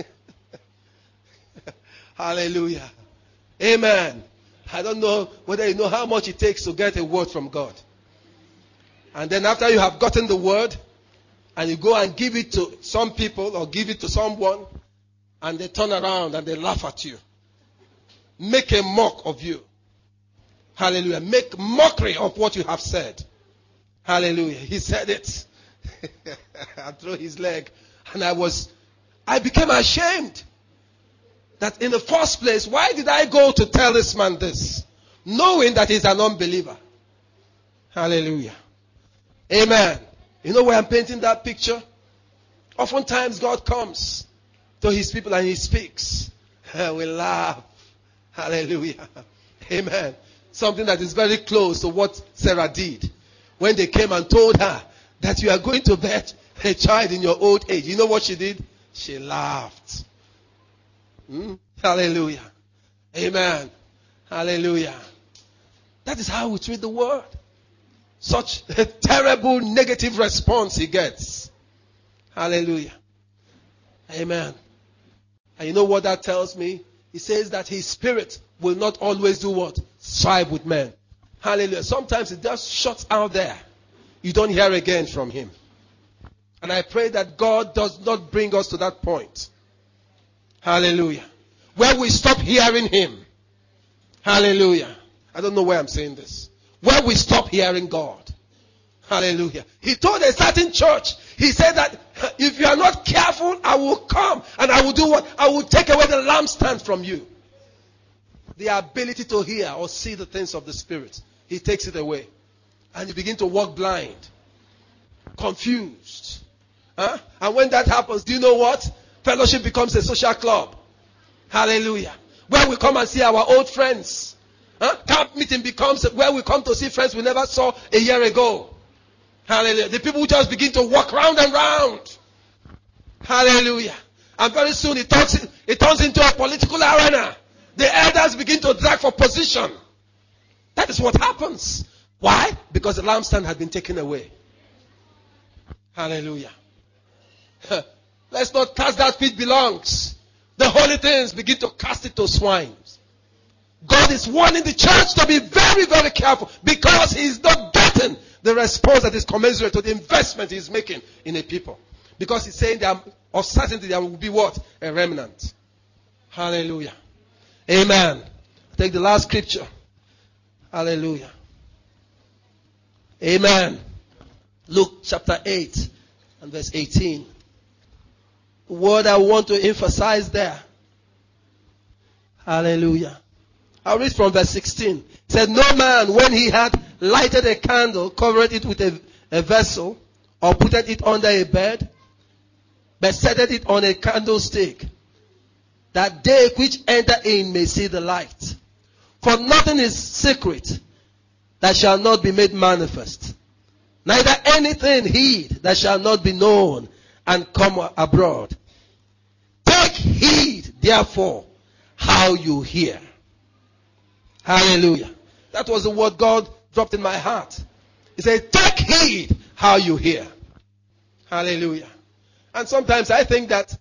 Hallelujah. Amen. I don't know whether you know how much it takes to get a word from God. And then after you have gotten the word, and you go and give it to some people or give it to someone, and they turn around and they laugh at you. Make a mock of you. Hallelujah. Make mockery of what you have said. Hallelujah. He said it. I threw his leg. And I was, I became ashamed. That in the first place, why did I go to tell this man this? Knowing that he's an unbeliever. Hallelujah. Amen. You know why I'm painting that picture? Oftentimes God comes to his people and he speaks. We laugh. Hallelujah. Amen. Something that is very close to what Sarah did. When they came and told her that you are going to bear a child in your old age. You know what she did? She laughed. Hmm? Hallelujah. Amen. Hallelujah. That is how we treat the word. such a terrible negative response he gets. Hallelujah. Amen. And you know what that tells me? He says that his spirit will not always do what? Strive with men. Hallelujah. Sometimes it just shuts out there. You don't hear again from him. And I pray that God does not bring us to that point. Hallelujah. Where we stop hearing him. Hallelujah. I don't know why I'm saying this. Where we stop hearing God. Hallelujah. He told a certain church, he said that if you are not careful, I will come and I will do what? I will take away the lampstand from you. The ability to hear or see the things of the Spirit. He takes it away. And you begin to walk blind. Confused. Huh? And when that happens, do you know what? Fellowship becomes a social club. Hallelujah. Where we come and see our old friends. Huh? Camp meeting becomes where we come to see friends we never saw a year ago. Hallelujah. The people just begin to walk round and round. Hallelujah. And very soon it turns, it turns into a political arena. The elders begin to drag for position. That is what happens. Why? Because the lampstand had been taken away. Hallelujah. Let's not cast that which belongs. The holy things, begin to cast it to swines. God is warning the church to be very, very careful because he is not getting the response that is commensurate to the investment he is making in a people. Because he's saying that of certainty there will be what? A remnant. Hallelujah. Amen. Take the last scripture. Hallelujah. Amen. Luke chapter eight and verse eighteen. The word I want to emphasize there. Hallelujah. I'll read from verse sixteen. It said, no man, when he had lighted a candle, covered it with a, a vessel, or put it under a bed, but set it on a candlestick, that they which enter in may see the light. For nothing is secret that shall not be made manifest, neither anything hid that shall not be known and come abroad. Take heed, therefore, how you hear. Hallelujah. That was the word God dropped in my heart. He said, take heed how you hear. Hallelujah. And sometimes I think that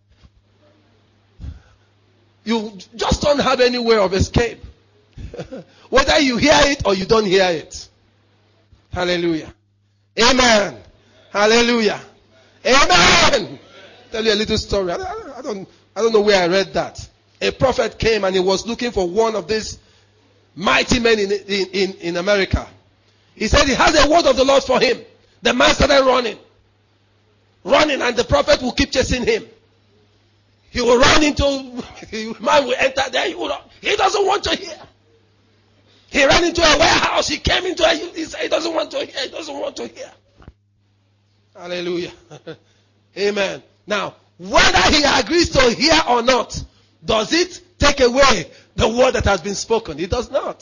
you just don't have any way of escape. Whether you hear it or you don't hear it. Hallelujah. Amen. Hallelujah. Amen. Tell you a little story. I don't, I don't, I don't know where I read that. A prophet came and he was looking for one of these mighty men in, in, in, in America. He said he has a word of the Lord for him. The man started running. Running, and the prophet will keep chasing him. He will run into, man will enter there. He, will, he doesn't want to hear. He ran into a warehouse. He came into a, he said he doesn't want to hear. He doesn't want to hear. Hallelujah. Amen. Now, whether he agrees to hear or not, does it take away the word that has been spoken? It does not.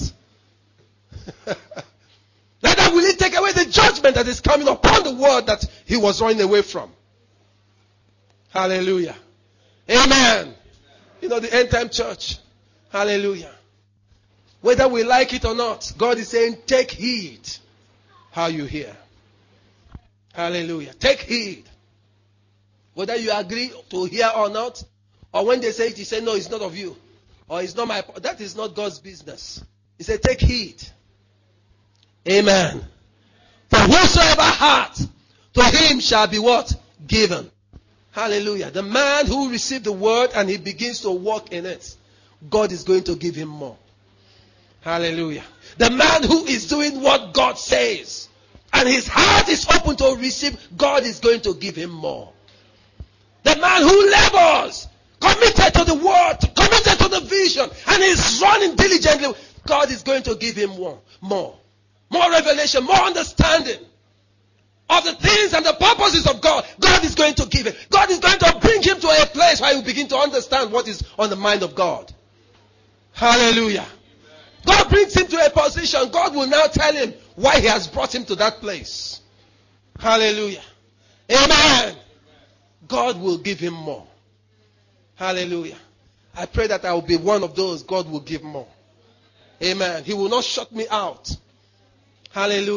Neither will it take away the judgment that is coming upon the word that he was running away from. Hallelujah. Amen. You know, the end time church. Hallelujah. Whether we like it or not, God is saying, take heed how you hear. Hallelujah. Take heed. Whether you agree to hear or not, or when they say it, you say, no, it's not of you. Or it's not my, that is not God's business. He said, take heed. Amen. For whosoever hath, to him shall be what? Given. Hallelujah. The man who received the word and he begins to walk in it, God is going to give him more. Hallelujah. The man who is doing what God says and his heart is open to receive, God is going to give him more. The man who labors, committed to the word, committed to the vision, and is running diligently, God is going to give him more. More. More revelation, more understanding of the things and the purposes of God. God is going to give it. God is going to bring him to a place where he will begin to understand what is on the mind of God. Hallelujah. God brings him to a position. God will now tell him why he has brought him to that place. Hallelujah. Amen. God will give him more. Hallelujah. I pray that I will be one of those God will give more. Amen. He will not shut me out. Hallelujah.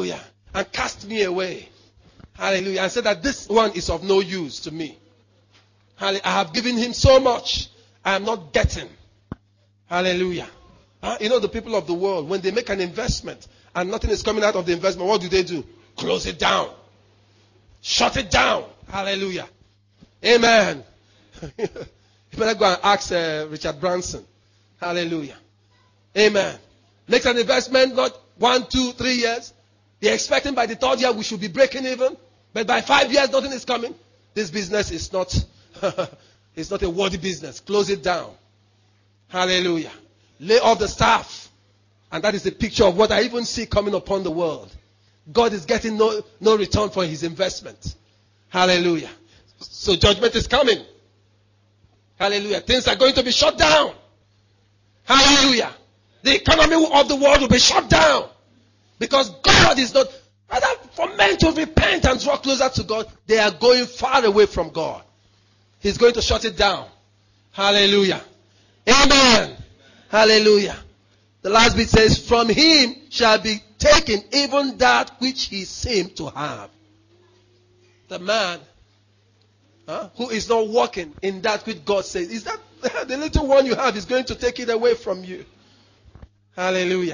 and cast me away. Hallelujah. And said that this one is of no use to me. Hallelujah. I have given him so much. I am not getting. Hallelujah. Huh? You know the people of the world, when they make an investment and nothing is coming out of the investment, what do they do? Close it down. Shut it down. Hallelujah. Amen. You better go and ask uh, Richard Branson. Hallelujah. Amen. Makes an investment, not one, two, three years. They're expecting by the third year we should be breaking even. But by five years, nothing is coming. This business is not, it's not a worthy business. Close it down. Hallelujah. Lay off the staff. And that is the picture of what I even see coming upon the world. God is getting no, no return for his investment. Hallelujah. So judgment is coming. Hallelujah. Things are going to be shut down. Hallelujah. The economy of the world will be shut down. Because God is not, rather for men to repent and draw closer to God, they are going far away from God. He's going to shut it down. Hallelujah. Amen. Hallelujah. The last bit says, from him shall be taken even that which he seemed to have. The man huh, who is not walking in that which God says, is that the little one you have is going to take it away from you. Hallelujah.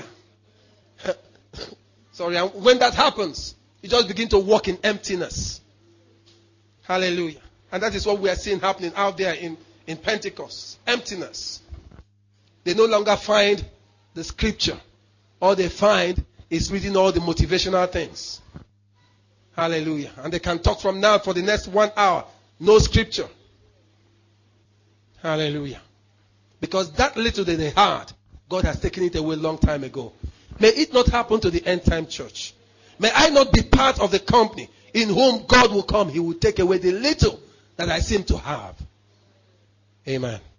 Sorry, when that happens, you just begin to walk in emptiness. Hallelujah. And that is what we are seeing happening out there in, in Pentecost. Emptiness. They no longer find the scripture. All they find is reading all the motivational things. Hallelujah. And they can talk from now for the next one hour. No scripture. Hallelujah. Because that little that they had, God has taken it away a long time ago. May it not happen to the end time church. May I not be part of the company in whom God will come. He will take away the little that I seem to have. Amen.